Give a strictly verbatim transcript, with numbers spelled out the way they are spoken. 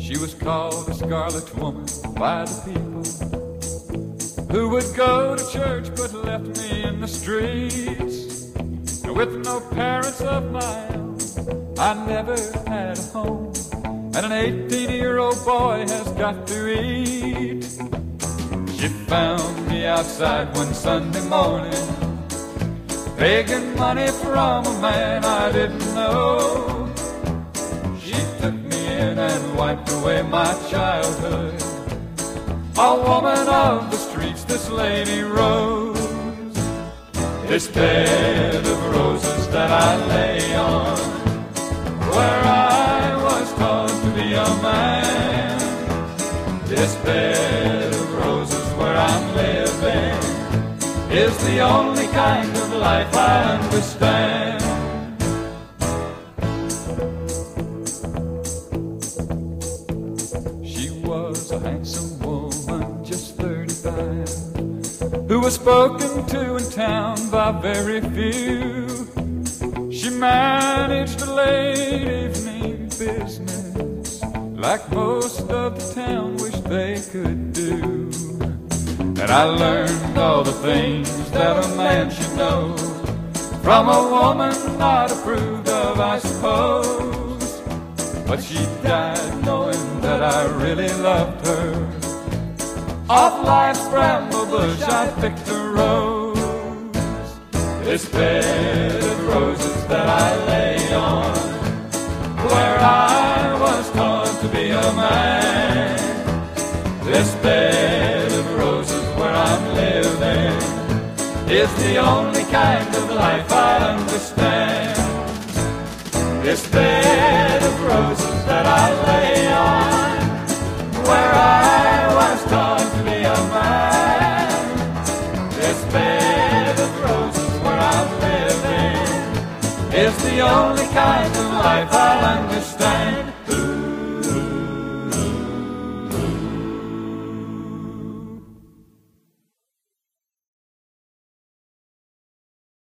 She was called the Scarlet Woman by the people who would go to church but left me in the streets. With no parents of my own, I never had a home, and an eighteen-year-old boy has got to eat. She found me outside one Sunday morning, begging money from a man I didn't know. She took me in and wiped away my childhood. A woman of the streets, this lady Rose. This bed of roses that I lay on, where I was taught to be a man. This bed of roses where I'm living is the only kind of life I understand. She was a handsome woman, just thirty-five, who was spoken to in town by very few. She managed a late evening business like most of the town wished they could do. And I learned all the things that a man should know from a woman not approved of, I suppose. But she died knowing that I really loved her. Off life's bramble bush I picked a rose. This bed of roses that I lay on, where I was taught to be a man. This bed of roses where I'm living is the only kind of life I understand. This bed of roses that I lay on, where I was taught to be a man. This bed of roses where I'm living is the only kind of life I understand.